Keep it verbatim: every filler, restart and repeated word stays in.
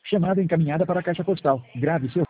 Chamada encaminhada para a caixa postal. Grave seu